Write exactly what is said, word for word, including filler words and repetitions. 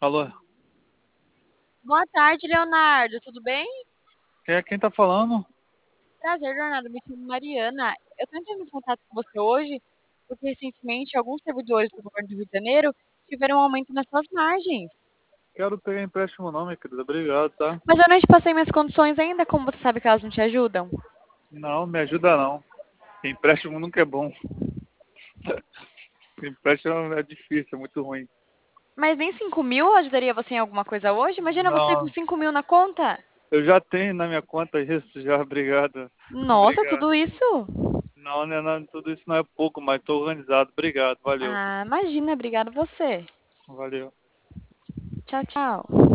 Alô, Boa tarde, Leonardo. Tudo bem? quem é quem tá falando? Prazer, Leonardo. Me chamo Mariana. Eu tô entrando em contato com você hoje porque recentemente alguns servidores do governo do Rio de Janeiro tiveram um aumento nas suas margens. Quero pegar empréstimo não, minha querida. Obrigado, tá? Mas eu não te passei minhas condições ainda, como você sabe que elas não te ajudam. Não, me ajuda não. Empréstimo nunca é bom. Empréstimo é difícil, é muito ruim. Mas nem cinco mil ajudaria você em alguma coisa hoje? Imagina você com Não, cinco mil na conta. eu já tenho na minha conta isso já, obrigado. Nossa, Obrigado. tudo isso? Não, né, não, tudo isso não é pouco, mas tô organizado. Obrigado, valeu. Ah, imagina, obrigada você. Valeu. Tchau, tchau.